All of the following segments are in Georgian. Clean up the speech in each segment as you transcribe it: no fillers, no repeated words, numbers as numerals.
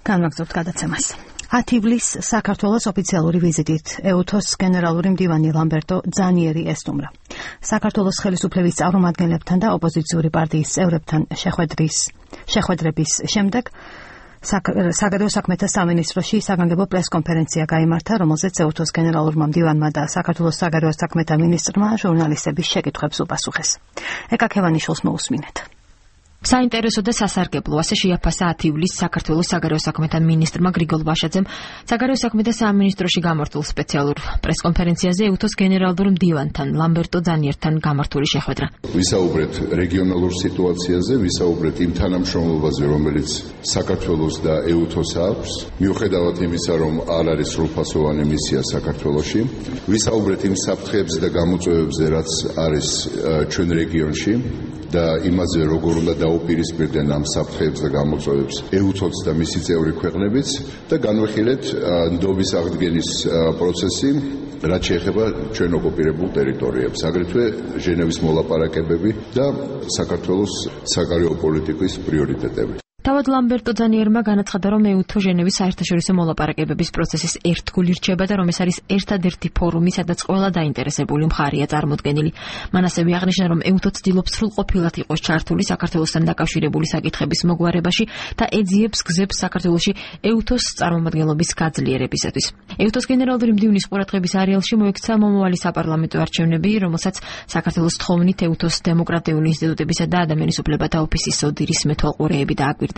განვაგრძობთ გადაცემას. 10 ივლისს საქართველოს ოფიციალური ვიზიტით EUTHOS გენერალური მდივანი ლამბერტო ძანიერი ესტუმრა. საქართველოს ხელისუფლების წარმომადგენლებთან და ოპოზიციური პარტიის წევრებთან შეხვედრების შემდეგ საგარეო საქმეთა სამინისტროში საგანგებო პრესკონფერენცია გაიმართა, რომელზეც EUTHOS გენერალურმა მდივანმა და საქართველოს საგარეო საქმეთა მინისტრმა ჟურნალისტების შეკითხვებს უპასუხეს. ეკა ქევანიშვილს მოусმინეთ. საინტერესო და სასარგებლო ასე შეაფასა 10 ივლისს საქართველოს საგარეო საქმეთა მინისტრმა გრიგოლ ვაშაძემ საგარეო საქმეთა სამინისტროში გამართულ სპეციალურ პრესკონფერენციაზე EUTHOS გენერალურ მდივანთან ლამბერტო ძანიერთან გამართული შეხვედრა. ვისაუბრეთ რეგიონალურ სიტუაციაზე, ვისაუბრეთ იმ თანამშრომლობაზე, რომელიც საქართველოს და EUTHOS აქვს, მიუხედავად იმისა, რომ არ არის სრულფასოვანი მისია საქართველოში, ვისაუბრეთ იმ საფრთხეებზე და გამოწვევებზე, რაც არის ჩვენ რეგიონში და იმაზე, როგორ უნდა დაუპირისპირდნენ ამ საფრთხეებს და გამოწვევებს EUTHOS და მისი წევრი ქვეყნებიც და განვიხილეთ ნდობის აღდგენის პროცესი, რაც შეეხება ჩვენ ოკუპირებულ ტერიტორიებს, აგრეთვე ჟენევის მოლაპარაკებები და საქართველოს საგარეო პოლიტიკის პრიორიტეტები. თავად ლამბერტო ძანიერმა განაცხადა, რომ EUTHO ჟენევის საერთაშორისო მოლაპარაკებების პროცესის ერთგული რჩება და რომ ეს არის ერთადერთი ფორუმი, სადაც ყველა დაინტერესებული მხარეა წარმოდგენილი. მან ასევე აღნიშნა, რომ EUTHO ცდილობს სრულყოფილად იყოს ჩართული საქართველოსთან დაკავშირებული საკითხების მოგვარებაში და ეძიებს გზებს საქართველოში EUTHO-s წარმომადგენლობის გაძლიერებისათვის. EUTHO-s გენერალური მდივნის ყურადღების არეალში მოექცა მომავალი საპარლამენტო არჩევნები, რომელსაც საქართველოს თხოვნით EUTHO-s დემოკრატიული ინსტიტუტებისა და ადამიანის უფლებათა ოფისის ოდირის მეთვალყურეები დააკვირდებიან.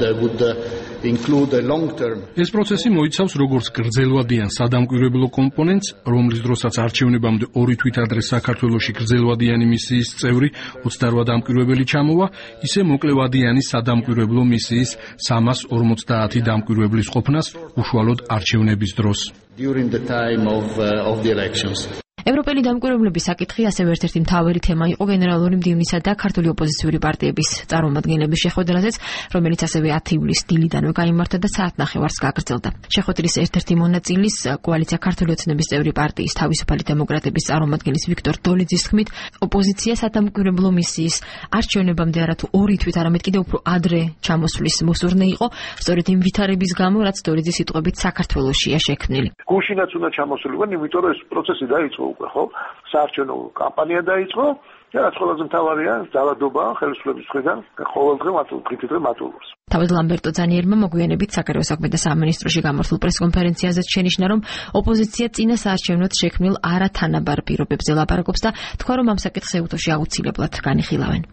ეს პროცესი მოიცავს როგორც გრძელვადიან სადამკვირვებლო კომპონენტს, რომლის დროსაც არჩევნებამდე 2 თვით ადრე საქართველოში გრძელვადიანი მისიის წევრი 28 დამკვირვებელი ჩამოვა, ისე მოკლევადიანი სადამკვირვებლო მისიის 350 დამკვირვებლის ყოფნას უშუალოდ არჩევნების დროს. ევროპელი დამკვირვებლების საკითხი ასევე ერთ-ერთი მთავარი თემა იყო გენერალური მდივნისა და ქართული ოპოზიციური პარტიების წარმომადგენლების შეხვედრაზეც, რომელიც ასევე 10 ივლისს დილიდანვე გაიმართა და საათნახევარს გაგრძელდა. შეხვედრის ერთ-ერთი მონაწილის კოალიცია ქართული ოცნების წევრი პარტიის თავისუფალი დემოკრატების წარმომადგენლის ვიქტორ დოლიძის თქმით, ოპოზიცია სადამკვირვებლო მისიის არჩევნებამდე არათუ 2 თვით, არამედ კიდევ უფრო ადრე ჩამოსვლის მოსურნე იყო, სწორედ იმ ვითარების გამო, რაც დოლიძის სიტყვებით საქართველოშია შექმნილი. გუშინაც უნდა ჩამოსულიყო, იმიტომ რომ ეს პროცესი დაიწყო. ხო, საარჩევნო კამპანია დაიწყო და რაც ყველაზე მთავარია, ძალადობა ხელისუფლების მხრიდან ყოველდღე მატულობს. თავად ლამბერტო ძანიერმა მოგვიანებით საგარეო საქმეთა სამინისტროში გამართულ პრესკონფერენციაზეც შენიშნა, რომ ოპოზიცია წინა საარჩევნოდ შექმნილ არათანაბარ პირობებზე ლაპარაკობს და თქვა, რომ ამ საკითხს EUTHO-ში აუცილებლად განიხილავენ.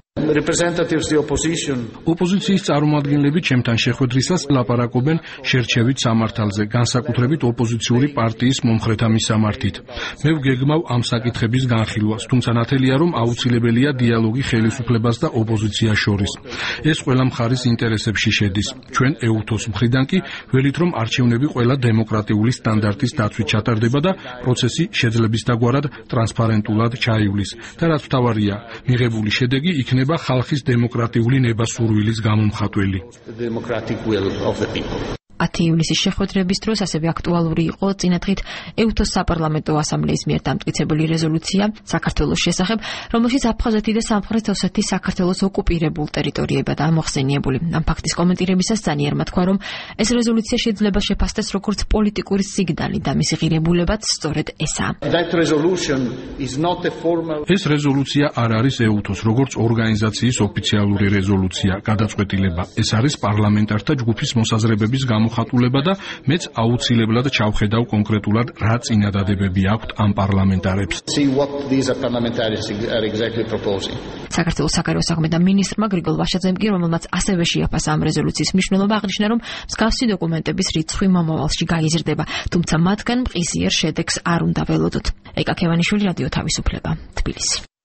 ოპოზიციის წარმომადგენლები ჩემთან შეხვედრისას ლაპარაკობენ შერჩევით სამართალზე, განსაკუთრებით ოპოზიციური პარტიის მომხრეთა მისამართით. მე ვგეგმავ ამ საკითხების განხილვას, თუმცა ნათელია, რომ აუცილებელია დიალოგი ხელისუფლებას და ოპოზიციას შორის. ეს ყველა მხარის ინტერესებში შედის. ჩვენ EUTHO-s მხრიდან კი ველით, რომ არჩევნები ყველა დემოკრატიული სტანდარტის დაცვით ჩატარდება და პროცესი შეძლებისდაგვარად ტრანსპარენტულად ჩაივლის. და რაც მთავარია, მიღებული შედეგი იქნება ხალხის დემოკრატიული ნება-სურვილის გამომხატველი. 10 ივლისის შეხვედრების დროს ასევე აქტუალური იყო წინადღით EUTHO-s საპარლამენტო ასამბლეის მიერ დამტკიცებული რეზოლუცია საქართველოს შესახებ, რომელშიც აფხაზეთი და სამხრეთ ოსეთი საქართველოს ოკუპირებულ ტერიტორიებადაა მოხსენიებული. ამ ფაქტის კომენტირებისას ძანიერმა თქვა, რომ ეს რეზოლუცია შეიძლება შეფასდეს როგორც პოლიტიკური სიგნალი და მისი ღირებულებაც სწორედ ესაა. ეს რეზოლუცია არ არის EUTHO-s როგორც ორგანიზაციის ოფიციალური რეზოლუცია, გადაწყვეტილება. ეს არის პარლამენტართა ჯგუფის მოსაზრებების გამოხატულება და მეც აუცილებლად ჩავხედავ კონკრეტულად რა წინადადებები აქვთ ამ პარლამენტარებს. საქართველოს საგარეო საქმეთა მინისტრმა გრიგოლ ვაშაძემ კი, რომელმაც ასევე შეაფასა ამ რეზოლუციის მნიშვნელობა, აღნიშნა, რომ მსგავსი დოკუმენტების რიცხვი მომავალში გაიზრდება, თუმცა მათგან მყისიერ შედეგს არ უნდა ველოდოთ. ეკა ქევანიშვილი, რადიო თავისუფლება, თბილისი.